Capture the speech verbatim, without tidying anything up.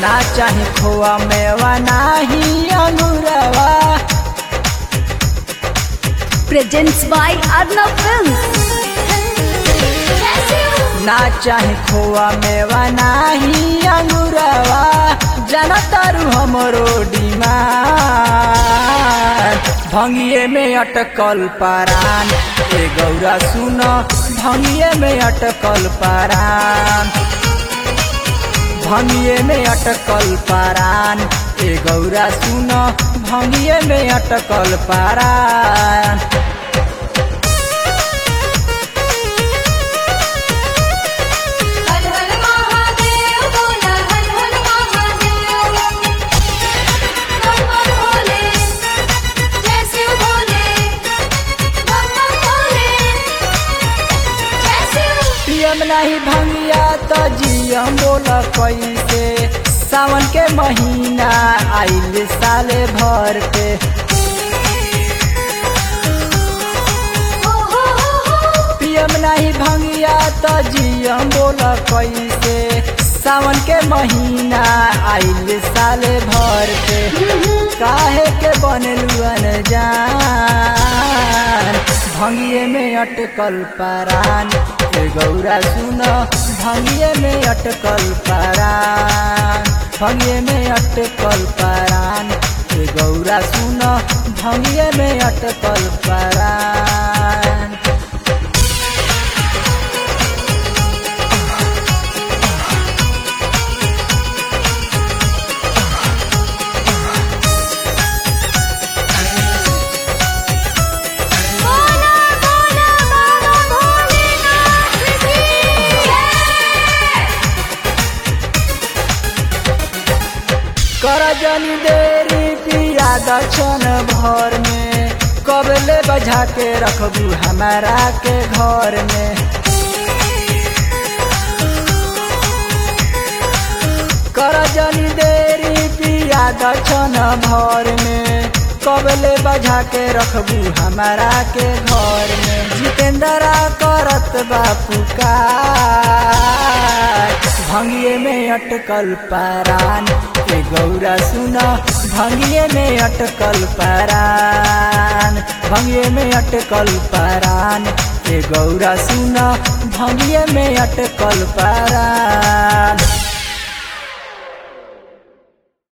ना चाहे खोआ मेवा नाही अंगूरवा। Presents by Arnav Films. ना चाहे खोआ मेवा नाही अंगूरवा, जाना तारू हमरो डिमांड। भंगिए में अटकल पारान ए गौरा सुन, भंगिए में अटकल पारान। भंगिए में अटकल पारान ए गौरा सुन, भंगिए में अटकल पारान। हर हर महादेव बोला, हर हर महादेव। बम बम भोले, जय शिव भोले। बम बम भोले, जय शिव। पियम नहीं भंगिया तो जियम बोल कैसे, सावन के महीना आइल साले भर पे। हो हो हो हो। पियम नहीं भंगिया तो जियम बोल कैसे, सावन के महीना आइल साले भर पे। काहे के बनलू अनजान, भंगिए में अटकल पारान ए गौरा सुन, भंगिए में अटकल पारान। भंगिए में अटकल पारान ए गौरा सुन, भंगिए में अटकल पारान। बोला बोला बाबा भोलेनाथ की जय। कर जनी देरी पिया दक्षण भर में, कबले बजा के रखबू हमारा के घर में। कर जनी देरी पिया दक्षण भर में, कबले बजा के रखबू हमारा के घर में। जितेंद्रा करत बापू का, भंगिए में अटकल पारान ए गौरा सुन, भंगिए में अटकल पारान। भंगिए में अटकल पारान ए गौरा सुन, भंगिए में अटकल पारान।